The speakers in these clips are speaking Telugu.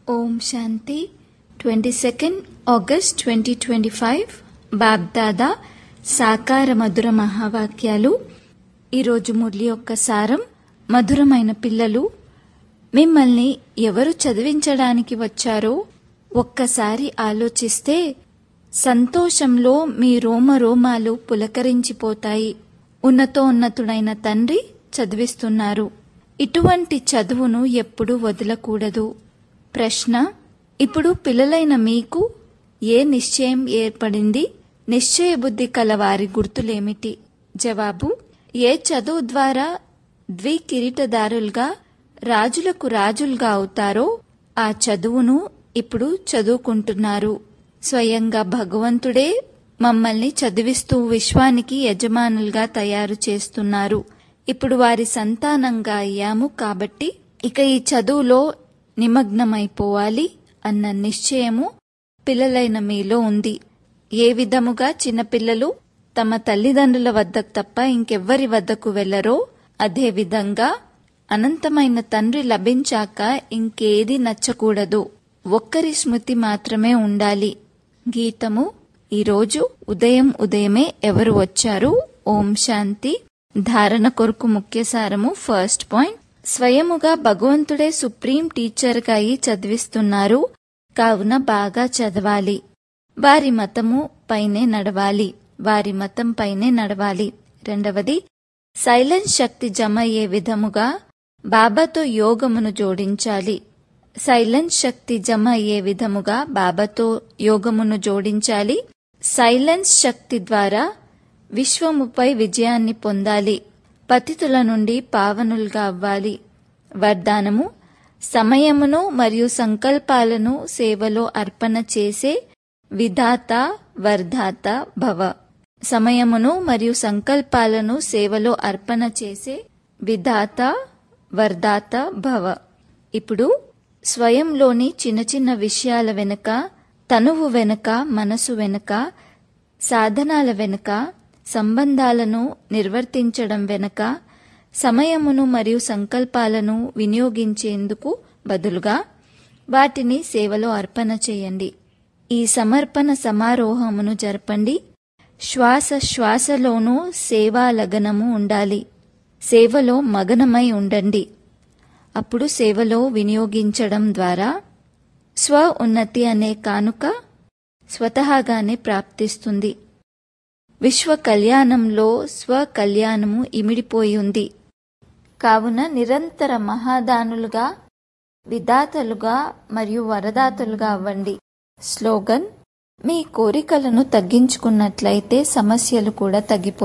ఓం శాంతి 22 ఆగస్ట్ 2025 బాబ్దాదా సాకార మధుర మహావాక్యాలు. ఈరోజు మురళి యొక్క సారం. మధురమైన పిల్లలు, మిమ్మల్ని ఎవరు చదివించడానికి వచ్చారో ఒక్కసారి ఆలోచిస్తే సంతోషంలో మీ రోమరోమాలు పులకరించిపోతాయి. ఉన్నతోన్నతుడైన తండ్రి చదివిస్తున్నారు. ఇటువంటి చదువును ఎప్పుడూ వదలకూడదు. ప్రశ్న: ఇప్పుడు పిల్లలైన మీకు ఏ నిశ్చయం ఏర్పడింది? నిశ్చయ బుద్ధి కల వారి గుర్తులేమిటి? జవాబు: ఏ చదువు ద్వారా ద్వికిరీటదారులుగా రాజులకు రాజులుగా అవుతారో ఆ చదువును ఇప్పుడు చదువుకుంటున్నారు. స్వయంగా భగవంతుడే మమ్మల్ని చదివిస్తూ విశ్వానికి యజమానులుగా తయారు చేస్తున్నారు. ఇప్పుడు వారి సంతానంగా అయ్యాము కాబట్టి ఇక ఈ చదువులో నిమగ్నమైపోవాలి అన్న నిశ్చయము పిల్లలైన మీలో ఉంది. ఏ విధముగా చిన్నపిల్లలు తమ తల్లిదండ్రుల వద్దకు తప్ప ఇంకెవ్వరి వద్దకు వెళ్లరో అదే విధంగా అనంతమైన తండ్రి లభించాక ఇంకేది నచ్చకూడదు. ఒక్కరి స్మృతి మాత్రమే ఉండాలి. గీతము. ఈరోజు ఉదయమే ఎవరు వచ్చారు? ఓం శాంతి. ధారణ కొరకు ముఖ్య సారము. ఫస్ట్ పాయింట్: స్వయముగా భగవంతుడే సుప్రీం టీచర్గా అయి చదివిస్తున్నారు కావున బాగా చదవాలి. వారి మతము పైనే నడవాలి. రెండవది, సైలెన్స్ శక్తి జమ అయ్యే విధముగా బాబాతో యోగమును జోడించాలి. సైలెన్స్ శక్తి ద్వారా విశ్వముపై విజయాన్ని పొందాలి. పతితుల నుండి పావనులుగా అవ్వాలి. వరదానము: సమయమును మరియు సంకల్పాలను సేవలో అర్పణ చేసే విధాత వర్ధాత భవ. సమయమును మరియు సంకల్పాలను సేవలో అర్పణ చేసే విధాత వర్ధాత భవ. ఇప్పుడు స్వయంలోని చిన్న చిన్న విషయాల వెనుక, తనువు వెనుక, మనసు వెనుక, సాధనాల వెనుక, సంబంధాలను నిర్వర్తించడం వెనుక సమయమును మరియు సంకల్పాలను వినియోగించేందుకు బదులుగా వాటిని సేవలో అర్పణ చేయండి. ఈ సమర్పణ సమారోహమును జరపండి. శ్వాస శ్వాసలోనూ సేవా లగనము ఉండాలి. సేవలో మగనమై ఉండండి. అప్పుడు సేవలో వినియోగించడం ద్వారా స్వ ఉన్నతి అనే కానుక స్వతహాగానే ప్రాప్తిస్తుంది. విశ్వ కళ్యాణంలో స్వ కళ్యాణము ఇమిడిపోయి ఉంది. కావున నిరంతర మహాదానులుగా, విధాతలుగా మరియు వరదాతలుగా అవ్వండి. స్లోగన్: మీ కోరికలను తగ్గించుకున్నట్లయితే సమస్యలు కూడా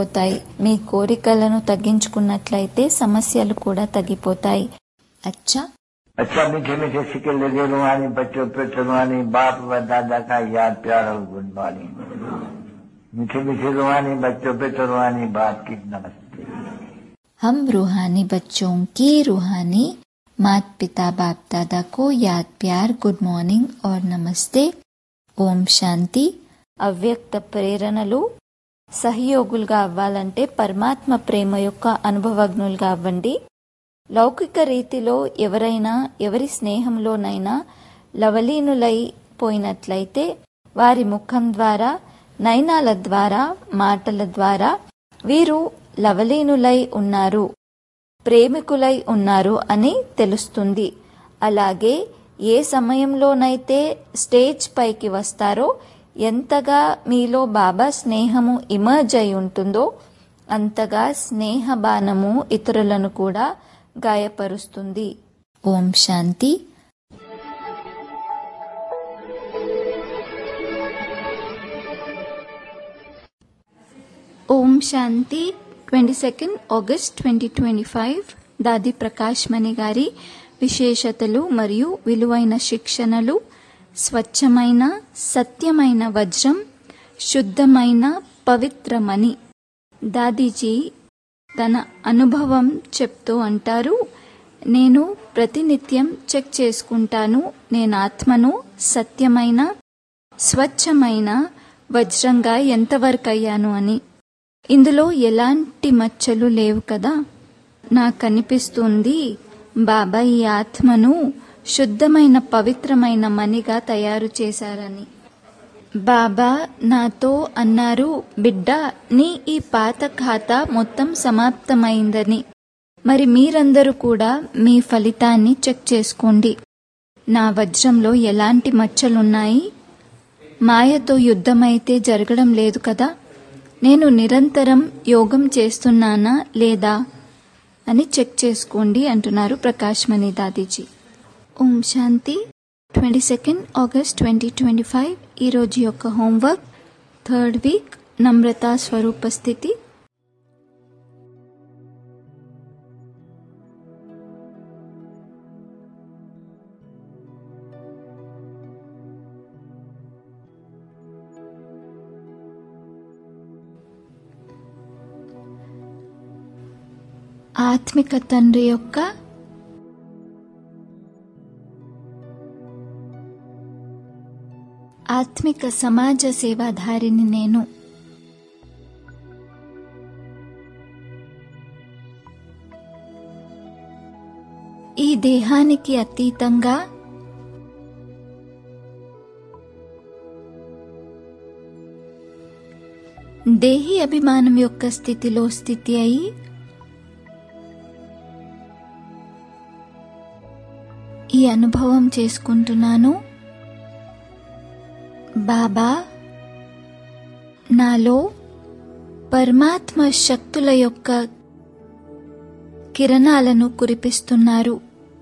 తగ్గిపోతాయి. అచ్చా मीठे मीठे सिक्के लगे रुहानी बच्चों पे रुहानी बाप व दादा का याद प्यार और गुड मॉर्निंग. मीठे मीठे रुहानी बच्चों पे रुहानी बाप की नमस्ते. हम रूहानी बच्चों की रूहानी माता पिता बाप दादा को याद प्यार गुड మార్నింగ్ और నమస్తే. ఓం శాంతి. అవ్యక్త ప్రేరణలు సహయోగులుగా అవ్వాలంటే పరమాత్మ ప్రేమ యొక్క అనుభవజ్ఞులుగా అవ్వండి. లౌకిక రీతిలో ఎవరైనా ఎవరి స్నేహంలోనైనా లవలీనులైపోయినట్లయితే వారి ముఖం ద్వారా, నయనాల ద్వారా, మాటల ద్వారా వీరు లవలీనులై ఉన్నారు, ప్రేమికులై ఉన్నారు అని తెలుస్తుంది. అలాగే ఏ సమయంలోనైతే స్టేజ్ పైకి వస్తారో ఎంతగా మీలో బాబా స్నేహము ఇమర్జ్ అయి ఉంటుందో అంతగా స్నేహ బాణము ఇతరులను కూడా గాయపరుస్తుంది. ఓం శాంతి. ఓం శాంతి. 22 ఆగస్ట్ 2025 దాది ప్రకాష్ మణి గారి విశేషతలు మరియు విలువైన శిక్షణలు. స్వచ్ఛమైన సత్యమైన వజ్రం, శుద్ధమైన పవిత్రమణి. దాదీజీ తన అనుభవం చెప్తూ అంటారు, నేను ప్రతినిత్యం చెక్ చేసుకుంటాను, నేను ఆత్మను సత్యమైన స్వచ్ఛమైన వజ్రంగా ఎంతవరకు అయ్యాను అని. ఇందులో ఎలాంటి మచ్చలు లేవు కదా. నాకు అనిపిస్తుంది బాబా ఈ ఆత్మను శుద్ధమైన పవిత్రమైన మణిగా తయారు చేశారని. బాబా నాతో అన్నారు, బిడ్డా, నీ ఈ పాత ఖాతా మొత్తం సమాప్తమైందని. మరి మీరందరూ కూడా మీ ఫలితాన్ని చెక్ చేసుకోండి. నా వజ్రంలో ఎలాంటి మచ్చలున్నాయి? మాయతో యుద్ధమైతే జరగడం లేదు కదా. నేను నిరంతరం యోగం చేస్తున్నానా లేదా అని చెక్ చేసుకోండి అంటున్నారు ప్రకాశ్మణి దాదీజీ. ఓం శాంతి. 22 ఆగస్ట్ 2025 ఈరోజు యొక్క హోంవర్క్, 3rd వీక్, నమ్రతా స్వరూప స్థితి. ఆత్మిక తండ్రి యొక్క ఆత్మిక సమాజ సేవాధారిని నేను. ఈ దేహానికి అతీతంగా దేహి అభిమానం యొక్క స్థితిలో స్థితి అయి ఈ అనుభవం చేసుకుంటున్నాను. బాబా నాలో పరమాత్మ శక్తుల యొక్క కిరణాలను కురిపిస్తున్నారు.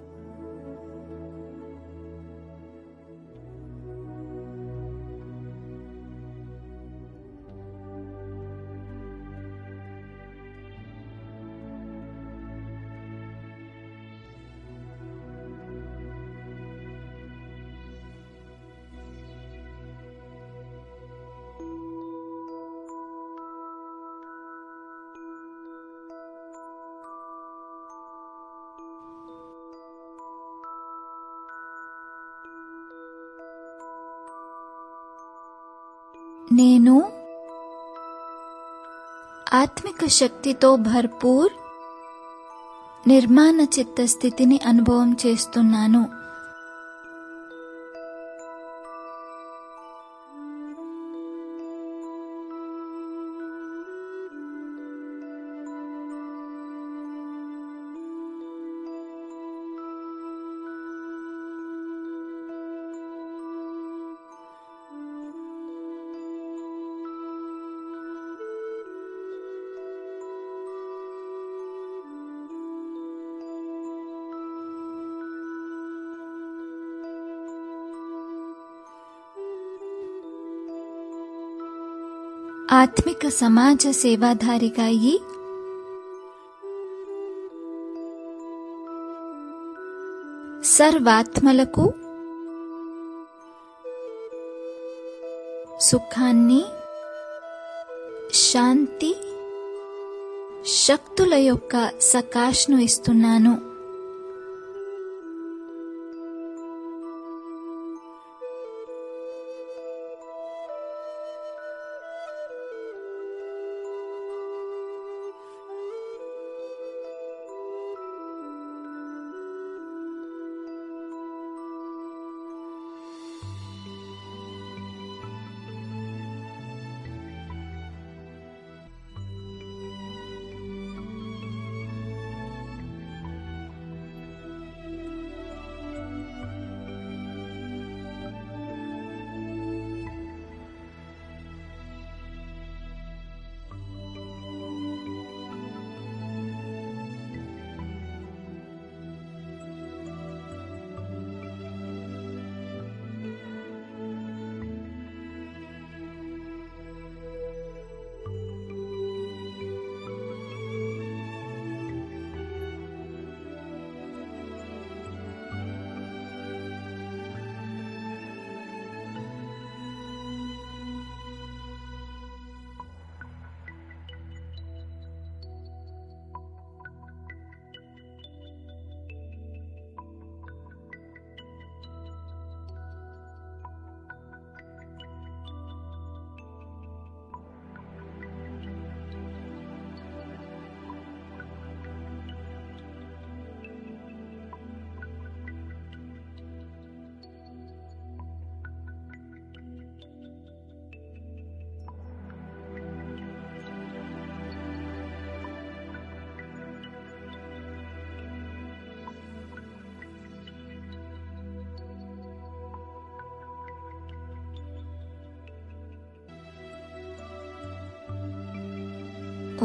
నేను ఆత్మిక శక్తితో భర్పూర్ నిర్మాణ చిత్త స్థితిని అనుభవం చేస్తున్నాను. ఆత్మిక సమాజ సేవాధారిగా అయి సర్వాత్మలకు సుఖాన్ని, శాంతి, శక్తుల యొక్క సకాష్ను ఇస్తున్నాను.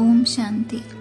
ఓం శాంతి.